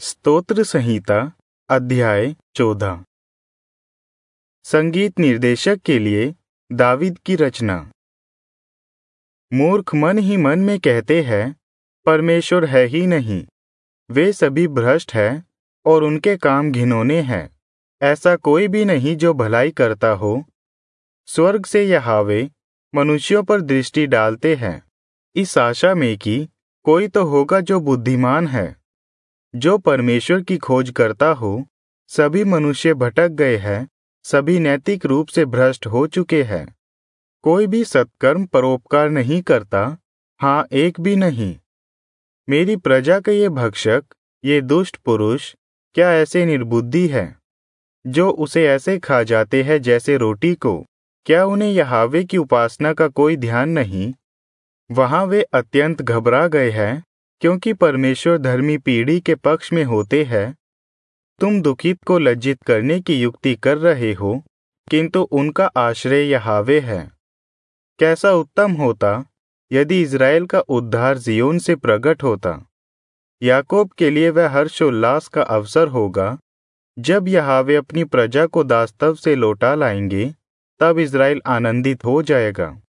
स्तोत्र संहिता अध्याय 14। संगीत निर्देशक के लिए दावीद की रचना। मूर्ख मन ही मन में कहते हैं, परमेश्वर है ही नहीं। वे सभी भ्रष्ट हैं और उनके काम घिनौने हैं। ऐसा कोई भी नहीं जो भलाई करता हो। स्वर्ग से यहोवा मनुष्यों पर दृष्टि डालते हैं, इस आशा में कि कोई तो होगा जो बुद्धिमान है। जो परमेश्वर की खोज करता हो। सभी मनुष्य भटक गए हैं, सभी नैतिक रूप से भ्रष्ट हो चुके हैं। कोई भी सत्कर्म परोपकार नहीं करता, हाँ एक भी नहीं। मेरी प्रजा के ये भक्षक, ये दुष्ट पुरुष क्या ऐसे निर्बुद्धि है, जो उसे ऐसे खा जाते हैं जैसे रोटी को? क्या उन्हें यहोवा की उपासना का कोई ध्यान नहीं? वहां वे अत्यंत घबरा गए हैं, क्योंकि परमेश्वर धर्मी पीढ़ी के पक्ष में होते हैं। तुम दुखित को लज्जित करने की युक्ति कर रहे हो, किंतु उनका आश्रय यहोवा है। कैसा उत्तम होता यदि इज़राइल का उद्धार जियोन से प्रकट होता। याकूब के लिए वह हर्षोल्लास का अवसर होगा। जब यहोवा अपनी प्रजा को दास्तव से लौटा लाएंगे, तब इज़राइल आनंदित हो जाएगा।